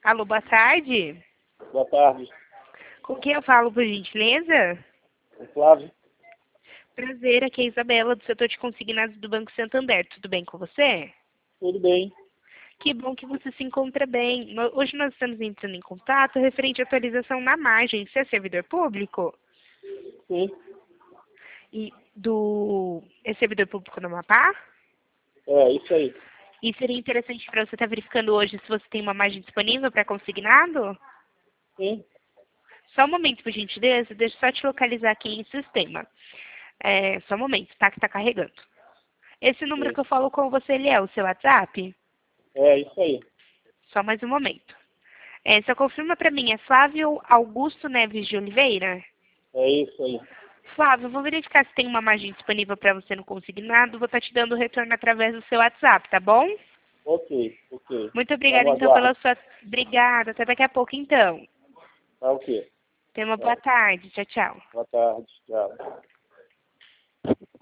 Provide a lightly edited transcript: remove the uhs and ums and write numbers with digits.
Alô, boa tarde. Boa tarde. Com quem eu falo, por gentileza? O Flávio? Prazer, aqui é a Isabela, do setor de consignados do Banco Santander. Tudo bem com você? Tudo bem. Que bom que você se encontra bem. Hoje nós estamos entrando em contato referente à atualização na margem. Você é servidor público? Sim. É servidor público no Amapá? É, isso aí. E seria interessante para você estar verificando hoje se você tem uma margem disponível para consignado? Sim. Só um momento, por gentileza. Deixa eu só te localizar aqui em sistema. Só um momento, tá? Que tá carregando. Esse número Sim. que eu falo com você, ele é o seu WhatsApp? É, isso aí. Só mais um momento. Só confirma para mim, é Flávio Augusto Neves de Oliveira? É isso aí. Flávio, eu vou verificar se tem uma margem disponível para você no consignado. Vou estar te dando o retorno através do seu WhatsApp, tá bom? Ok, ok. Muito obrigada, Vamos então, pela aguardar. sua... Obrigada. Até daqui a pouco, então. Tá ok. Tenha uma boa Tchau. tarde. Tchau, tchau. Boa tarde. Tchau.